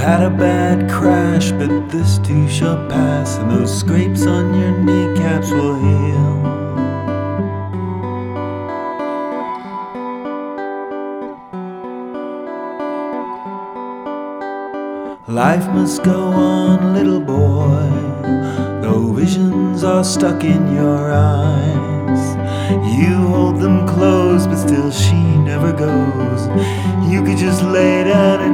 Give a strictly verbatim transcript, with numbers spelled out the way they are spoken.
had a bad crash, but this too shall pass, and those scrapes on your kneecaps will heal. Life must go on, little boy, though visions are stuck in your eyes. You hold them close, but still she never goes. You could just lay down and